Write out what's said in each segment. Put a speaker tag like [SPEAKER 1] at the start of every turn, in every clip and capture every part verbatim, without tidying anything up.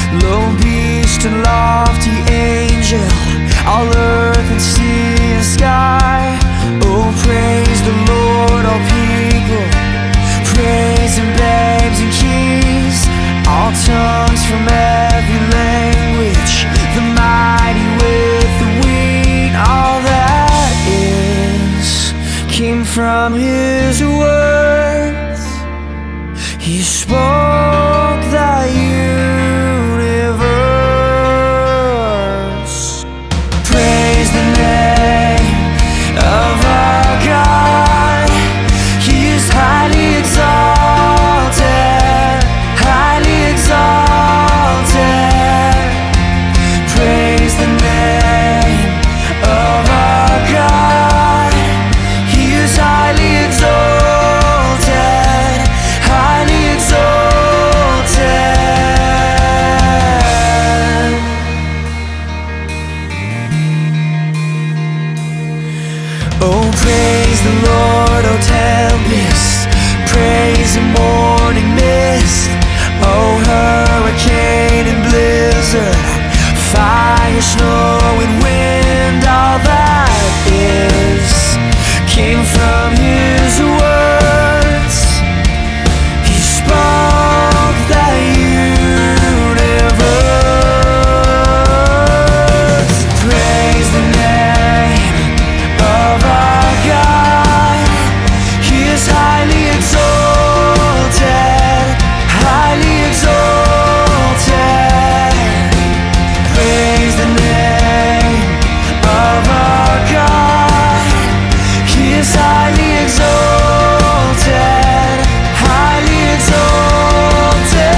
[SPEAKER 1] low beast and lofty angel, all earth and sea and sky. Oh, praise the Lord, all people, praise Him, babes and kings, all tongues from every language, the mighty with the weak. All that is came from His words. He spoke the universe. Praise the name of our God. He is highly exalted, highly exalted. Praise the name of our God. He is highly exalted, highly exalted. Oh, praise the Lord, oh tempest, praise Him, morning mist, oh hurricane and blizzard, fire, snow and wind. All that is came from His words. He spoke the universe. Praise the name of our God. He is highly exalted, highly exalted. Praise the name of our God. He is highly exalted, highly exalted.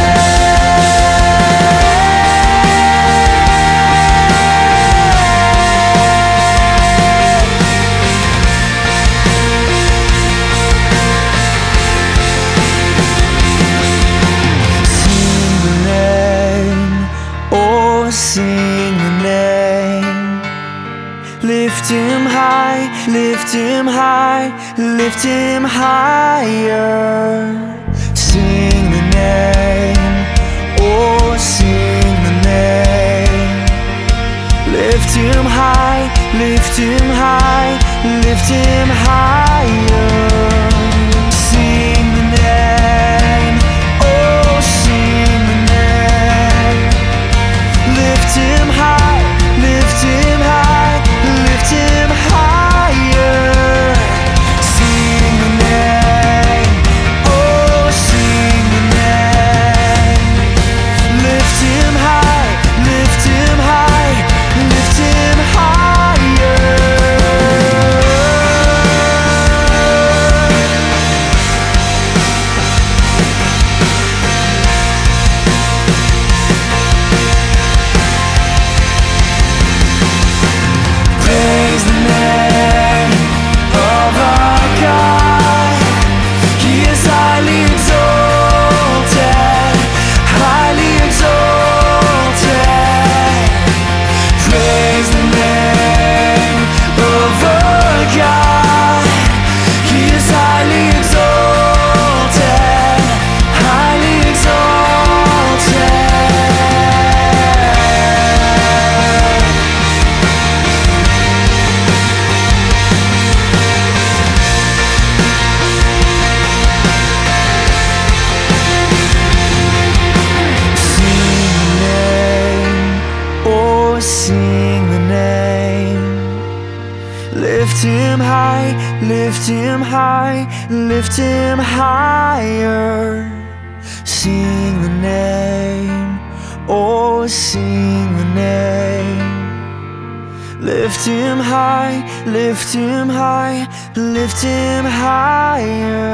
[SPEAKER 1] Sing the name, oh sing the name. Lift Him high, lift Him high, lift Him higher. Sing the name, oh sing the name. Lift Him high, lift Him high, lift Him higher. Sing the name, oh sing the name. Lift Him high, lift Him high, lift Him higher. Sing the name, oh sing the name. Lift Him high, lift Him high, lift Him higher. Praise the name of our God. He is highly exalted, highly exalted. Praise the name of our God. He is highly exalted, highly exalted. Sing the name, lift Him high, lift Him high, lift Him higher. Sing the name, oh sing the name. Lift Him high, lift Him high, lift Him higher.